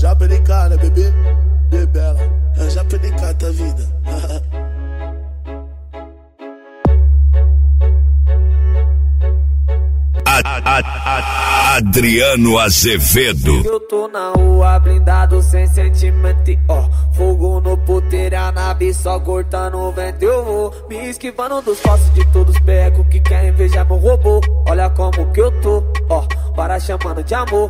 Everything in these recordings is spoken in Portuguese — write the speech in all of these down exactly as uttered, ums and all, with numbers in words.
já pra cá, né, bebê? Bebê bela, eu já pra cá, tá vida. A, a, a, Adriano Azevedo. Eu tô na rua blindado sem sentimento, ó. Fogo no puteiro, a nave só cortando o vento. Eu vou me esquivando dos costos de todos os becos que querem invejar meu robô. Olha como que eu tô, ó, para chamando de amor.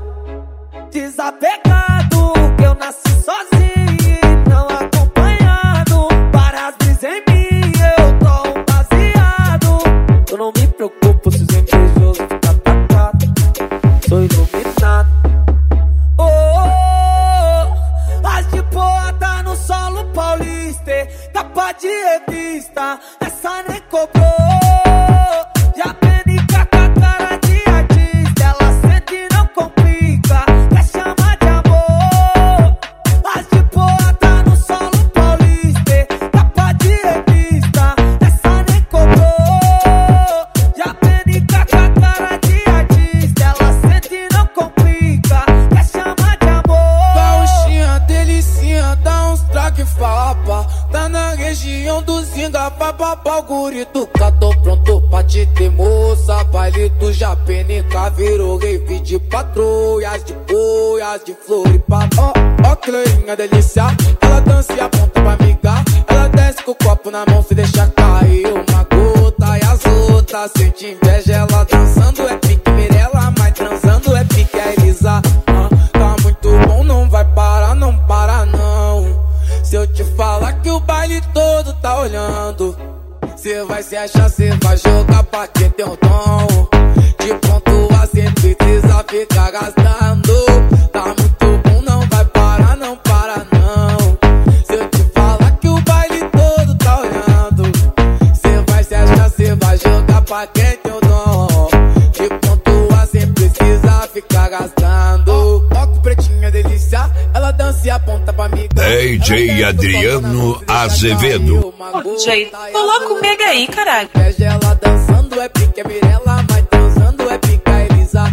Desapegado, que eu nasci sozinho e não acompanhado. Para as brisas em mim, eu tô um baseado. Eu não me preocupo se os invejosos ficam pra cá. Sou iluminado. Oh, oh, oh, as de boa tá no solo paulista. Capa de revista, essa nem cobrou. Já aprendi com a cara de artista. Ela sente e não complica, quer chamar de amor. As de boa tá no solo paulista. Capa de revista, essa nem cobrou. Já aprendi com a cara de artista. Ela sente e não complica, quer chamar de amor. Gauchinha, delicinha, dá uns traque fapa. Tá na região do Zinga, papapá, o guri do cá. Tô pronto pra te ter, moça. Baile do Japenica virou rave de patrulhas, de boias, de floripa. Ó, ó, que loirinha delícia. Ela dança e aponta pra amiga. Ela desce com o copo na mão, se deixa cair uma gota. E as outras sente inveja. Ela dançando é pique Mirella, mas transando é pique a Elisa. Ah, tá muito bom, não vai parar, não para não. Se eu te falar que o baile todo tá olhando, cê vai se achar, cê vai jogar pra quem tem um dom. De pontua cê precisa ficar gastando. Tá muito bom, não vai parar, não para não. Se eu te falar que o baile todo tá olhando, cê vai se achar, cê vai jogar pra quem tem um dom. De pontua cê precisa ficar gastando. Ó, ó que pretinha delícia, ela dança e aponta pra mim. D J Adriano Azevedo. Ô, D J, coloca o Mega aí, caralho. Ela dançando é pique a Mirella, mas dançando é pique a Elisa.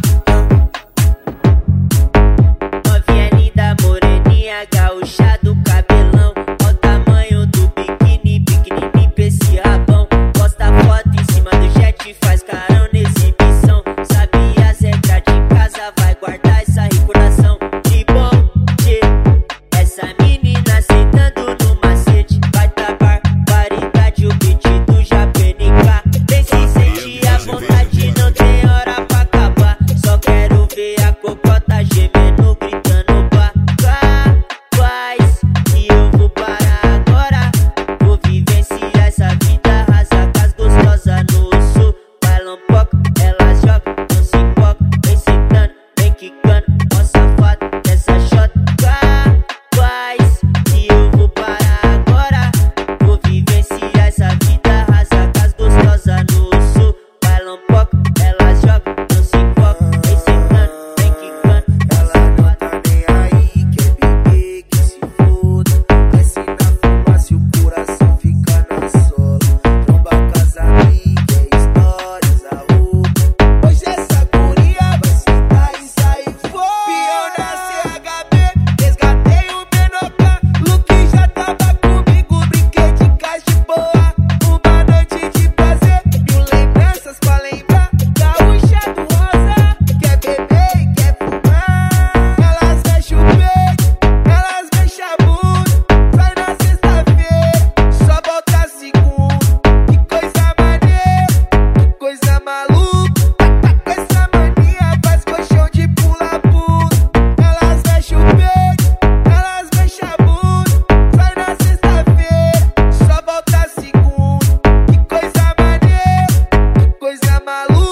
Novinha linda, moreninha, gaúcha do cabelão. Ó o tamanho do biquíni, pequenininho pra esse rabão. Posta foto em cima do jet, faz carão na exibição. Sabe as regras de casa, vai guardar essa recordação. De bom, de essa menina sentando no macete. Vai dar barbaridade, o beat do Japenica. Vem se sentir à vontade, não tem hora pra acabar. Só quero ver a cocota gemendo, gritando pá, faz. E eu vou parar agora. Vou vivenciar essa vida, rasa com as gostosas no sul. Bailam pouco, elas jogam, não se foca. Vem sentando, vem quicando, ó safado dessa shota, faz. E eu vou parar agora. Vou vivenciar essa vida, rasa com as gostosas no sul. Bailam pouco, elas jogam, não se foca. Vem sentando, vem quicando, ó safado. Nem aí, quer beber, que se foda. Desce na fumaça e o coração fica na sola. Tromba com as amigas, histórias, a roupa. Hoje essa guria vai sentar e sair fora. Pião na C H B, resgatei o Menoca. Luke já tava comigo, brinquei de caixa de boa. Uma noite de prazer, mil lembranças pra lembrar. Gaúcha do rosa, quer beber e quer fumar. Elas mexem o peito, elas mexem a bunda. Sai na sexta-feira, só volta segunda. Que coisa maneira, que coisa maluca. Com essa mania faz colchão de pula-pula. Elas mexem o peito, elas mexem a bunda. Sai na sexta-feira, só volta segunda. Que coisa maneira, que coisa maluca.